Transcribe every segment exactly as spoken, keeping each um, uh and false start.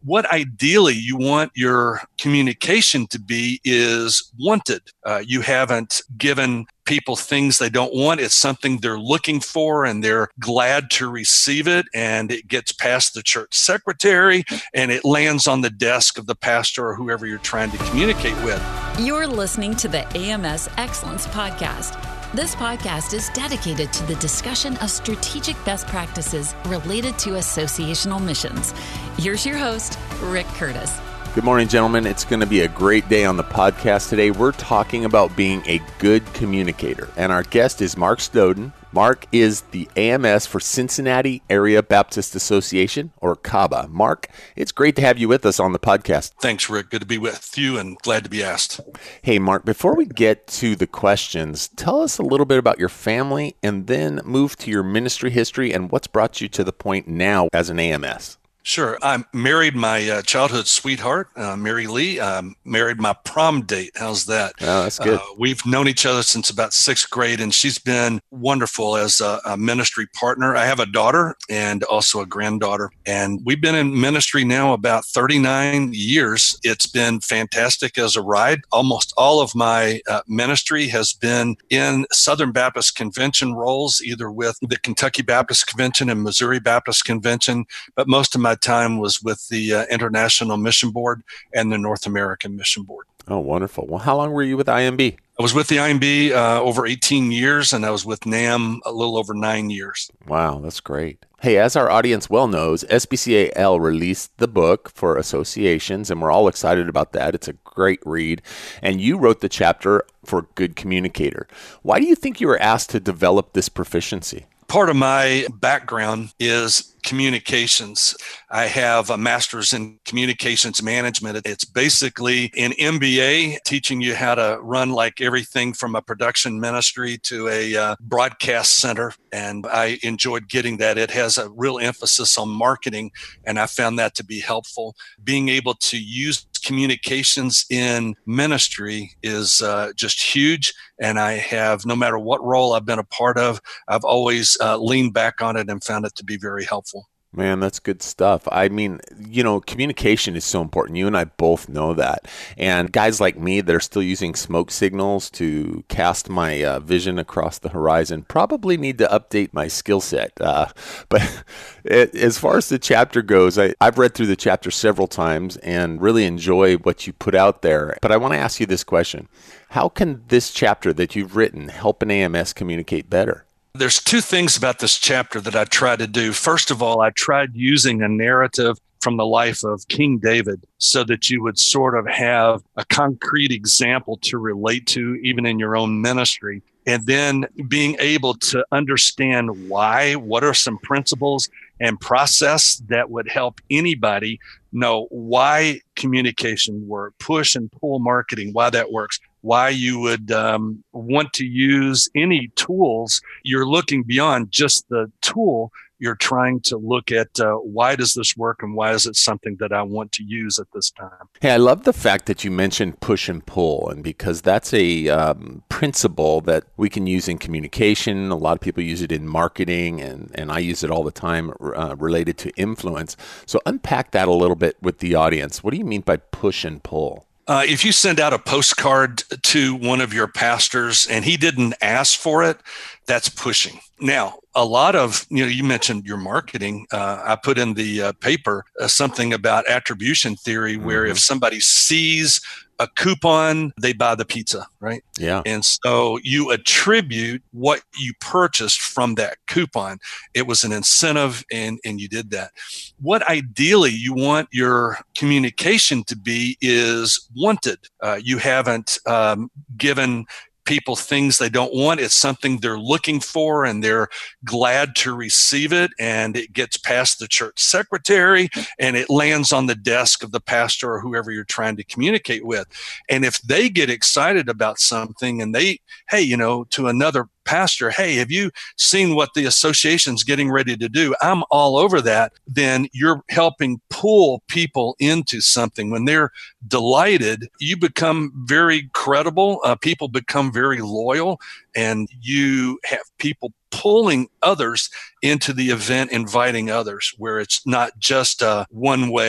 what ideally you want your communication to be is wanted. Uh, you haven't given people things they don't want. It's something they're looking for, and they're glad to receive it. And it gets past the church secretary, and it lands on the desk of the pastor or whoever you're trying to communicate with. You're listening to the A M S Excellence Podcast. This podcast is dedicated to the discussion of strategic best practices related to associational missions. Here's your host, Rick Curtis. Good morning, gentlemen. It's going to be a great day on the podcast today. We're talking about being a good communicator, and our guest is Mark Snowden. Mark is the A M S for Cincinnati Area Baptist Association, or C A B A. Mark, it's great to have you with us on the podcast. Thanks, Rick. Good to be with you and glad to be asked. Hey, Mark, before we get to the questions, tell us a little bit about your family and then move to your ministry history and what's brought you to the point now as an A M S. Sure. I married my uh, childhood sweetheart, uh, Mary Lee. Um, married my prom date. How's that? Oh, that's good. Uh, we've known each other since about sixth grade, and she's been wonderful as a, a ministry partner. I have a daughter and also a granddaughter, and we've been in ministry now about thirty-nine years. It's been fantastic as a ride. Almost all of my uh, ministry has been in Southern Baptist Convention roles, either with the Kentucky Baptist Convention and Missouri Baptist Convention, but most of my time was with the uh, International Mission Board and the North American Mission Board. Oh, wonderful. Well, how long were you with I M B? I was with the I M B uh, over eighteen years, and I was with NAM a little over nine years. Wow, that's great. Hey, as our audience well knows, S B C A L released the book for associations, and we're all excited about that. It's a great read. And you wrote the chapter for Good Communicator. Why do you think you were asked to develop this proficiency? Part of my background is communications. I have a master's in communications management. It's basically an M B A teaching you how to run like everything from a production ministry to a uh, broadcast center. And I enjoyed getting that. It has a real emphasis on marketing, and I found that to be helpful. Being able to use communications in ministry is uh, just huge. And I have, no matter what role I've been a part of, I've always uh, leaned back on it and found it to be very helpful. Man, that's good stuff. I mean, you know, communication is so important. You and I both know that. And guys like me that are still using smoke signals to cast my uh, vision across the horizon probably need to update my skill set. Uh, but it, as far as the chapter goes, I, I've read through the chapter several times and really enjoy what you put out there. But I want to ask you this question. How can this chapter that you've written help an A M S communicate better? There's two things about this chapter that I tried to do. First of all, I tried using a narrative from the life of King David so that you would sort of have a concrete example to relate to even in your own ministry. And then being able to understand why, what are some principles and process that would help anybody know why communication work, push and pull marketing, why that works, why you would um, want to use any tools. You're looking beyond just the tool. You're trying to look at uh, why does this work and why is it something that I want to use at this time. Hey, I love the fact that you mentioned push and pull, and because that's a um, principle that we can use in communication. A lot of people use it in marketing, and, and I use it all the time uh, related to influence. So unpack that a little bit with the audience. What do you mean by push and pull? Uh, if you send out a postcard to one of your pastors and he didn't ask for it, that's pushing. Now, a lot of, you know, you mentioned your marketing. Uh, I put in the uh, paper uh, something about attribution theory, where mm-hmm. if somebody sees a coupon, they buy the pizza, right? Yeah. And so you attribute what you purchased from that coupon. It was an incentive, and, and you did that. What ideally you want your communication to be is wanted. Uh, you haven't um, given people things they don't want. It's something they're looking for, and they're glad to receive it. And it gets past the church secretary, and it lands on the desk of the pastor or whoever you're trying to communicate with. And if they get excited about something and they, hey, you know, to another pastor, hey, have you seen what the association's getting ready to do? I'm all over that. Then you're helping pull people into something. When they're delighted, you become very credible. Uh, people become very loyal, and you have people pulling others into the event, inviting others, where it's not just a one-way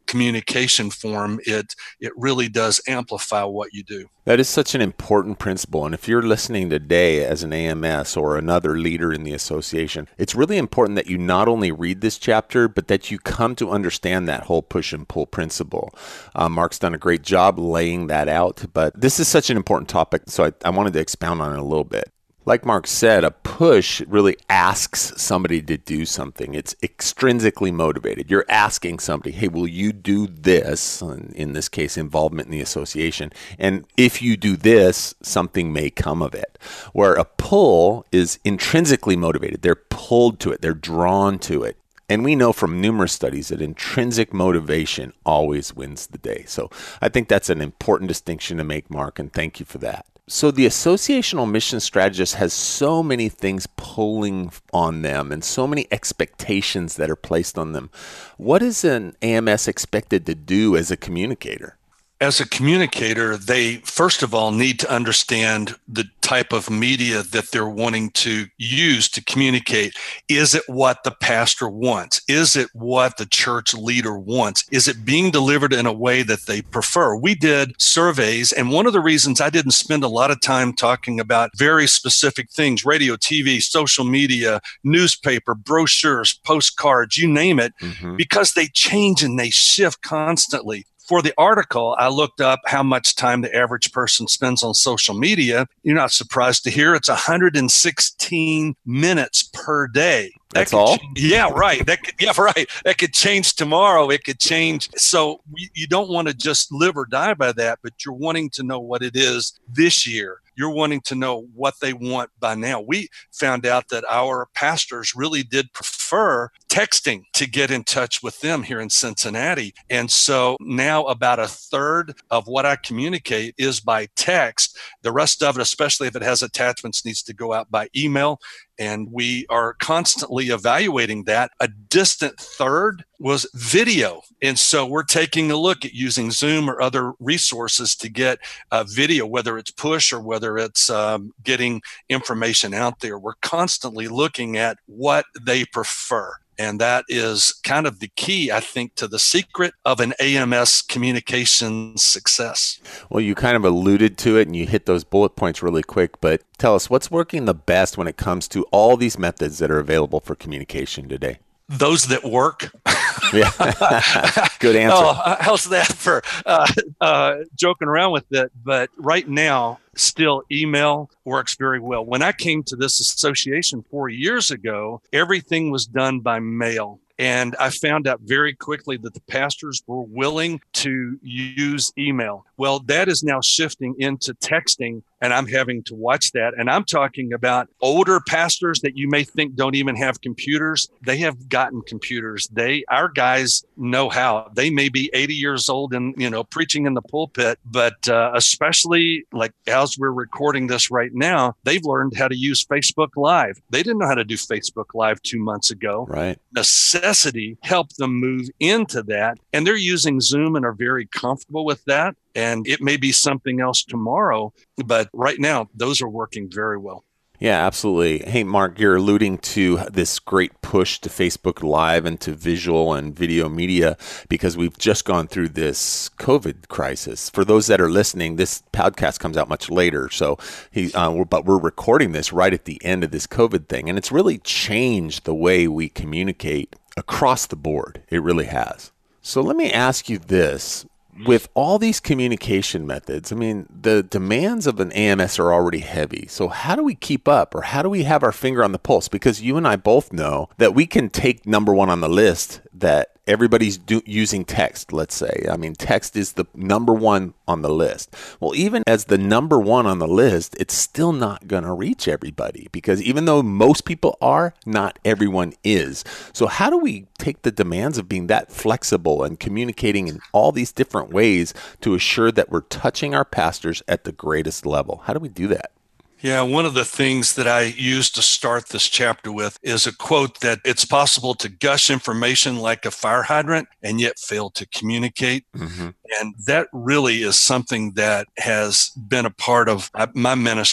communication form, it it really does amplify what you do. That is such an important principle. And if you're listening today as an A M S or another leader in the association, it's really important that you not only read this chapter, but that you come to understand that whole push and pull principle. Uh, Mark's done a great job laying that out, but this is such an important topic, so I, I wanted to expound on it a little bit. Like Mark said, a push really asks somebody to do something. It's extrinsically motivated. You're asking somebody, hey, will you do this? In this case, involvement in the association. And if you do this, something may come of it. Where a pull is intrinsically motivated. They're pulled to it. They're drawn to it. And we know from numerous studies that intrinsic motivation always wins the day. So I think that's an important distinction to make, Mark, and thank you for that. So the associational mission strategist has so many things pulling on them and so many expectations that are placed on them. What is an A M S expected to do as a communicator? As a communicator, they first of all need to understand the type of media that they're wanting to use to communicate. Is it what the pastor wants? Is it what the church leader wants? Is it being delivered in a way that they prefer? We did surveys, and one of the reasons I didn't spend a lot of time talking about very specific things, radio, T V, social media, newspaper, brochures, postcards, you name it, mm-hmm. because they change and they shift constantly. For the article, I looked up how much time the average person spends on social media. You're not surprised to hear it's one hundred sixteen minutes per day. That That's all? Change. Yeah, right. That could, yeah, right. That could change tomorrow. It could change. So we, you don't want to just live or die by that, but you're wanting to know what it is this year. You're wanting to know what they want by now. We found out that our pastors really did prefer texting to get in touch with them here in Cincinnati. And so now about a third of what I communicate is by text. The rest of it, especially if it has attachments, needs to go out by email. And we are constantly evaluating that. A distant third was video. And so we're taking a look at using Zoom or other resources to get uh, video, whether it's push or whether it's um, getting information out there. We're constantly looking at what they prefer. And that is kind of the key, I think, to the secret of an A M S communication success. Well, you kind of alluded to it and you hit those bullet points really quick, but tell us what's working the best when it comes to all these methods that are available for communication today? Those that work. Yeah, good answer. Oh, how's that for uh, uh, joking around with it? But right now, still email works very well. When I came to this association four years ago, everything was done by mail. And I found out very quickly that the pastors were willing to use email. Well, that is now shifting into texting, and I'm having to watch that. And I'm talking about older pastors that you may think don't even have computers. They have gotten computers. They, our guys know how. They may be eighty years old and, you know, preaching in the pulpit, but uh, especially like as we're recording this right now, they've learned how to use Facebook Live. They didn't know how to do Facebook Live two months ago. Right. Necessity helped them move into that, and they're using Zoom and are very comfortable with that. And it may be something else tomorrow, but right now, those are working very well. Yeah, absolutely. Hey, Mark, you're alluding to this great push to Facebook Live and to visual and video media because we've just gone through this COVID crisis. For those that are listening, this podcast comes out much later. So, he, uh, we're, but we're recording this right at the end of this COVID thing. And it's really changed the way we communicate across the board. It really has. So let me ask you this. With all these communication methods, I mean, the demands of an A M S are already heavy. So how do we keep up, or how do we have our finger on the pulse? Because you and I both know that we can take number one on the list, that everybody's do, using text, let's say. I mean, text is the number one on the list. Well, even as the number one on the list, it's still not going to reach everybody, because even though most people are, not everyone is. So how do we take the demands of being that flexible and communicating in all these different ways to assure that we're touching our pastors at the greatest level? How do we do that? Yeah, one of the things that I used to start this chapter with is a quote that it's possible to gush information like a fire hydrant and yet fail to communicate. Mm-hmm. And that really is something that has been a part of my ministry.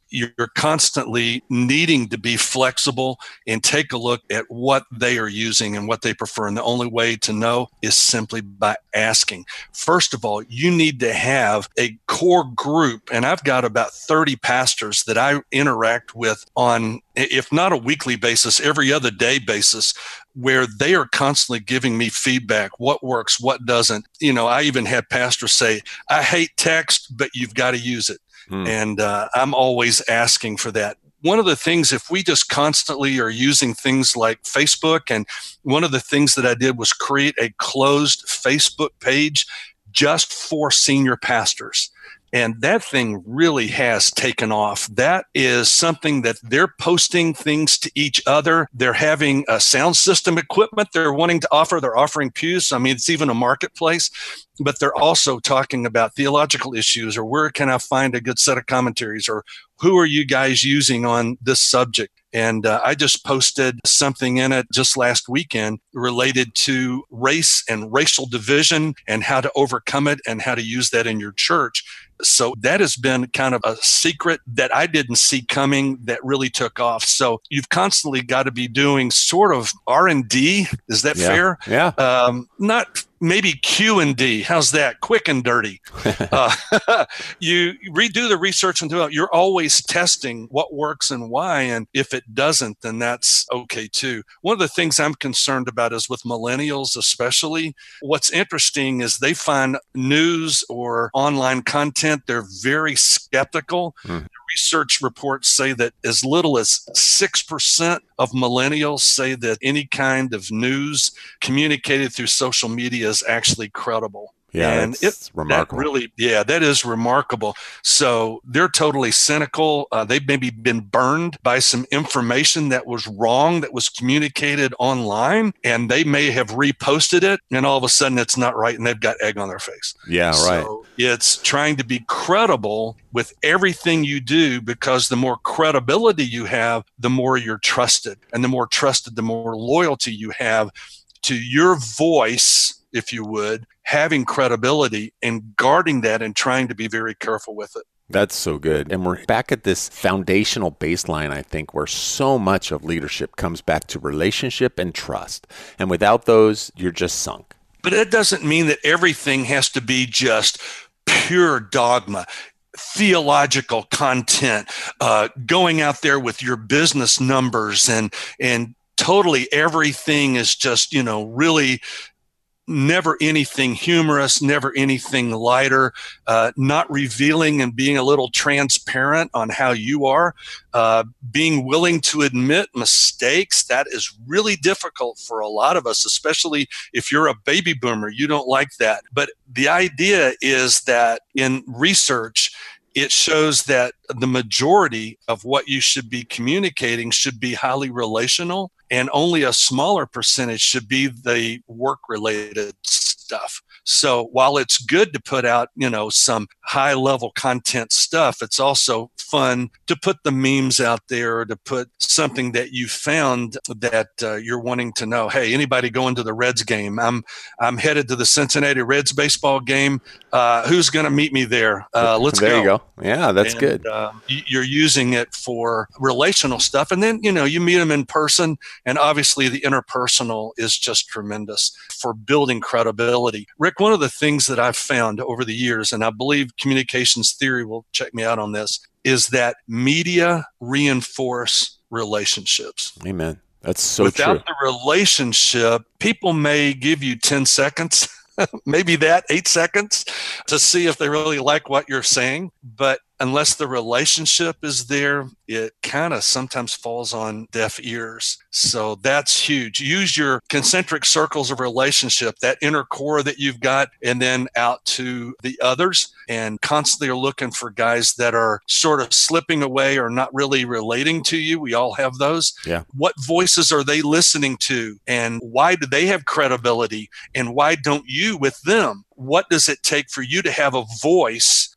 you're constantly needing to be flexible and take a look at what they are using and what they prefer. And the only way to know is simply by asking. First of all, you need to have a core group. And I've got about thirty pastors that I interact with on, if not a weekly basis, every other day basis, where they are constantly giving me feedback, what works, what doesn't. You know, I even had pastors say, I hate text, but you've got to use it. Hmm. And uh, I'm always asking for that. One of the things, if we just constantly are using things like Facebook, and one of the things that I did was create a closed Facebook page just for senior pastors. And that thing really has taken off. That is something that they're posting things to each other. They're having a sound system equipment they're wanting to offer. They're offering pews. I mean, it's even a marketplace. But they're also talking about theological issues, or where can I find a good set of commentaries, or who are you guys using on this subject? And uh, I just posted something in it just last weekend related to race and racial division and how to overcome it and how to use that in your church. So that has been kind of a secret that I didn't see coming that really took off. So you've constantly got to be doing sort of R and D. Is that yeah. fair? Yeah. Um, not maybe Q and D. How's that? Quick and dirty. uh, you redo the research and do it. You're always testing what works and why. And if it doesn't, then that's okay too. One of the things I'm concerned about is with millennials, especially. What's interesting is they find news or online content, they're very skeptical. Mm. Research reports say that as little as six percent of millennials say that any kind of news communicated through social media is actually credible. Yeah, and it's remarkable. That really, yeah, that is remarkable. So they're totally cynical. Uh, they've maybe been burned by some information that was wrong, that was communicated online, and they may have reposted it, and all of a sudden it's not right, and they've got egg on their face. Yeah, right. So it's trying to be credible with everything you do, because the more credibility you have, the more you're trusted, and the more trusted, the more loyalty you have to your voice, if you would, having credibility and guarding that and trying to be very careful with it. That's so good. And we're back at this foundational baseline, I think, where so much of leadership comes back to relationship and trust. And without those, you're just sunk. But it doesn't mean that everything has to be just pure dogma, theological content, uh, going out there with your business numbers, and and totally everything is just, you know, really never anything humorous, never anything lighter, uh, not revealing and being a little transparent on how you are, uh, being willing to admit mistakes. That is really difficult for a lot of us, especially if you're a baby boomer. You don't like that. But the idea is that in research, it shows that the majority of what you should be communicating should be highly relational, and only a smaller percentage should be the work-related stuff. So while it's good to put out, you know, some high-level content stuff, it's also fun to put the memes out there, or to put something that you found that uh, you're wanting to know. Hey, anybody going to the Reds game? I'm I'm headed to the Cincinnati Reds baseball game. Uh, who's going to meet me there? Uh, let's there go. There you go. Yeah, that's and, good. Uh, you're using it for relational stuff, and then you know you meet them in person, and obviously the interpersonal is just tremendous for building credibility. Rick, one of the things that I've found over the years, and I believe communications theory will check me out on this, is that media reinforce relationships. Amen. That's so Without true. the relationship, people may give you ten seconds, maybe that, eight seconds, to see if they really like what you're saying. But unless the relationship is there, it kind of sometimes falls on deaf ears. So that's huge. Use your concentric circles of relationship, that inner core that you've got, and then out to the others, and constantly are looking for guys that are sort of slipping away or not really relating to you. We all have those. Yeah. What voices are they listening to, and why do they have credibility, and why don't you with them? What does it take for you to have a voice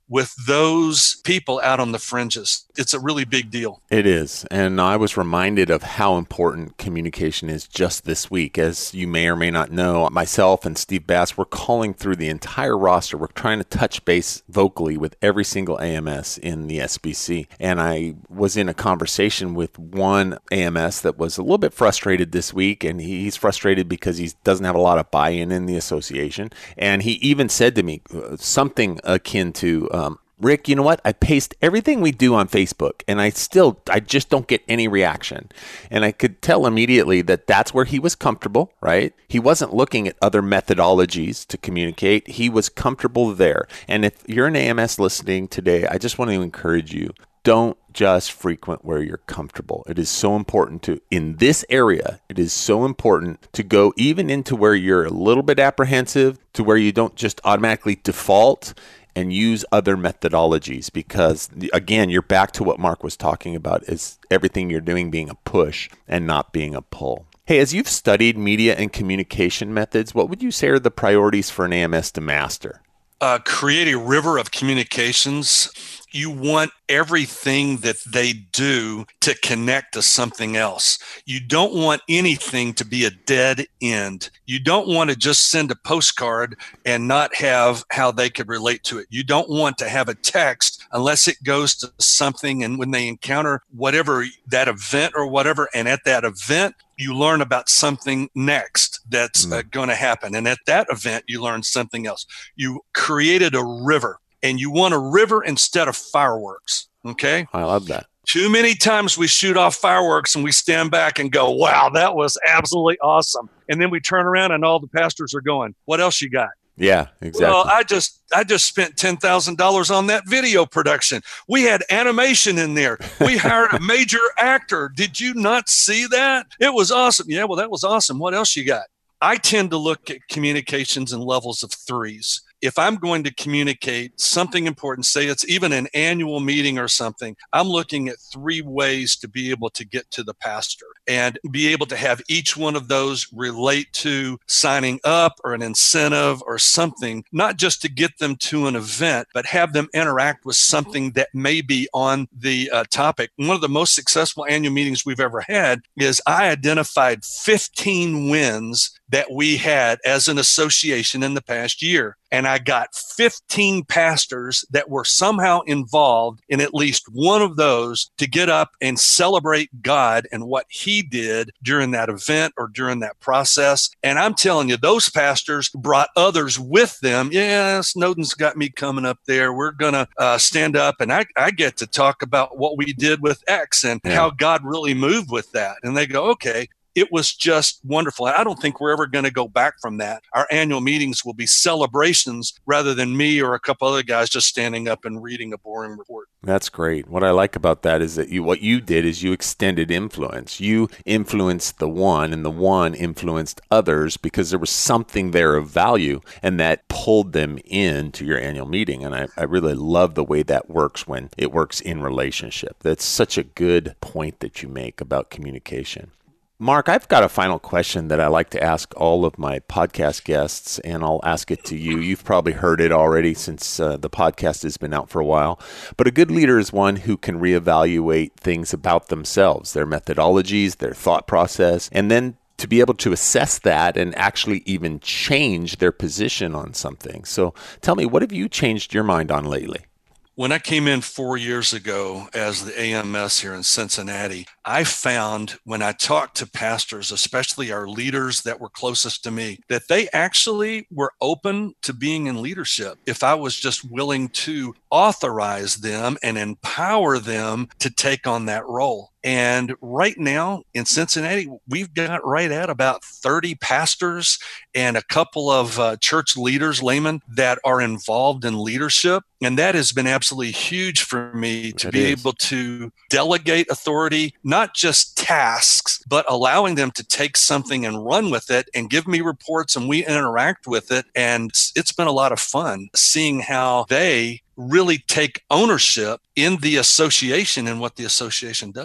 with those people out on the fringes. It's a really big deal. It is. And I was reminded of how important communication is just this week. As you may or may not know, myself and Steve Bass, we're calling through the entire roster. We're trying to touch base vocally with every single A M S in the S B C. And I was in a conversation with one A M S that was a little bit frustrated this week. And he's frustrated because he doesn't have a lot of buy-in in the association. And he even said to me something akin to, um, Rick, you know what? I paste everything we do on Facebook, and I still, I just don't get any reaction. And I could tell immediately that that's where he was comfortable, right? He wasn't looking at other methodologies to communicate. He was comfortable there. And if you're an A M S listening today, I just want to encourage you, don't just frequent where you're comfortable. It is so important to, in this area, it is so important to go even into where you're a little bit apprehensive, to where you don't just automatically default and use other methodologies, because again, you're back to what Mark was talking about, is everything you're doing being a push and not being a pull. Hey, as you've studied media and communication methods, what would you say are the priorities for an A M S to master? Uh, create a river of communications. You want everything that they do to connect to something else. You don't want anything to be a dead end. You don't want to just send a postcard and not have how they could relate to it. You don't want to have a text unless it goes to something, and when they encounter whatever, that event or whatever, and at that event, you learn about something next that's mm. uh, going to happen. And at that event, you learn something else. You created a river. And you want a river instead of fireworks, okay? I love that. Too many times we shoot off fireworks and we stand back and go, wow, that was absolutely awesome. And then we turn around and all the pastors are going, what else you got? Yeah, exactly. Well, I just I just spent ten thousand dollars on that video production. We had animation in there. We hired a major actor. Did you not see that? It was awesome. Yeah, well, that was awesome. What else you got? I tend to look at communications in levels of threes. If I'm going to communicate something important, say it's even an annual meeting or something, I'm looking at three ways to be able to get to the pastor and be able to have each one of those relate to signing up or an incentive or something, not just to get them to an event, but have them interact with something that may be on the uh, topic. One of the most successful annual meetings we've ever had is I identified fifteen wins that we had as an association in the past year. And I got fifteen pastors that were somehow involved in at least one of those to get up and celebrate God and what he did during that event or during that process. And I'm telling you, those pastors brought others with them. Yeah, Snowden's got me coming up there. We're going to uh, stand up and I, I get to talk about what we did with X and yeah. how God really moved with that. And they go, okay. It was just wonderful. I don't think we're ever going to go back from that. Our annual meetings will be celebrations rather than me or a couple other guys just standing up and reading a boring report. That's great. What I like about that is that you, what you did is you extended influence. You influenced the one, and the one influenced others because there was something there of value, and that pulled them into your annual meeting. And I, I really love the way that works when it works in relationship. That's such a good point that you make about communication. Mark, I've got a final question that I like to ask all of my podcast guests, and I'll ask it to you. You've probably heard it already since uh, the podcast has been out for a while. But a good leader is one who can reevaluate things about themselves, their methodologies, their thought process, and then to be able to assess that and actually even change their position on something. So tell me, what have you changed your mind on lately? When I came in four years ago as the A M S here in Cincinnati, I found when I talked to pastors, especially our leaders that were closest to me, that they actually were open to being in leadership if I was just willing to authorize them and empower them to take on that role. And right now in Cincinnati, we've got right at about thirty pastors and a couple of uh, church leaders, laymen, that are involved in leadership. And that has been absolutely huge for me to be able to delegate authority, not just tasks, but allowing them to take something and run with it and give me reports and we interact with it. And it's been a lot of fun seeing how they really take ownership in the association and what the association does.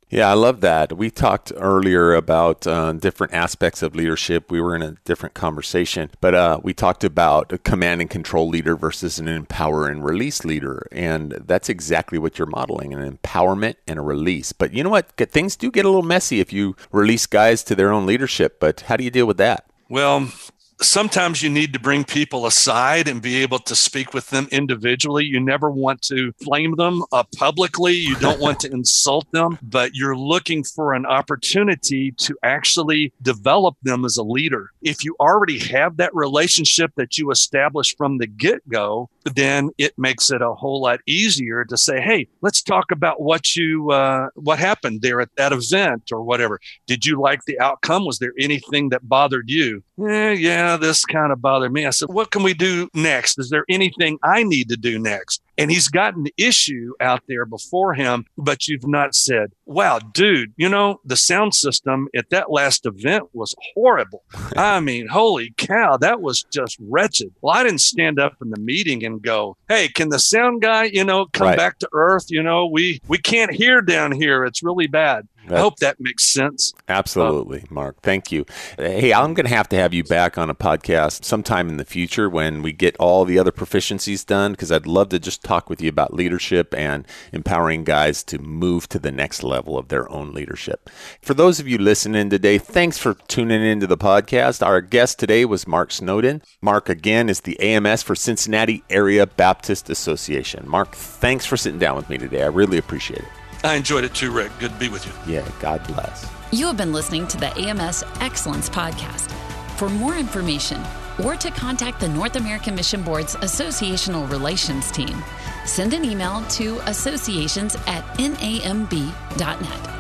Yeah, I love that. We talked earlier about uh, different aspects of leadership. We were in a different conversation, but uh, we talked about a command and control leader versus an empower and release leader. And that's exactly what you're modeling, an empowerment and a release. But you know what? Things do get a little messy if you release guys to their own leadership. But how do you deal with that? Well, sometimes you need to bring people aside and be able to speak with them individually. You never want to flame them uh, publicly. You don't want to insult them, but you're looking for an opportunity to actually develop them as a leader. If you already have that relationship that you established from the get-go, then it makes it a whole lot easier to say, hey, let's talk about what you, uh, what happened there at that event or whatever. Did you like the outcome? Was there anything that bothered you? Eh, yeah, this kind of bothered me. I said, what can we do next? Is there anything I need to do next? And he's got an issue out there before him, but you've not said, wow, dude, you know, the sound system at that last event was horrible. I mean, holy cow, that was just wretched. Well, I didn't stand up in the meeting and go, hey, can the sound guy, you know, come right. back to earth? You know, we, we can't hear down here. It's really bad. That, I hope that makes sense. Absolutely, uh, Mark. Thank you. Hey, I'm going to have to have you back on a podcast sometime in the future when we get all the other proficiencies done, because I'd love to just talk with you about leadership and empowering guys to move to the next level of their own leadership. For those of you listening today, thanks for tuning into the podcast. Our guest today was Mark Snowden. Mark, again, is the A M S for Cincinnati Area Baptist Association. Mark, thanks for sitting down with me today. I really appreciate it. I enjoyed it too, Rick. Good to be with you. Yeah, God bless. You have been listening to the A M S Excellence Podcast. For more information or to contact the North American Mission Board's Associational Relations team, send an email to associations at n a m b dot net.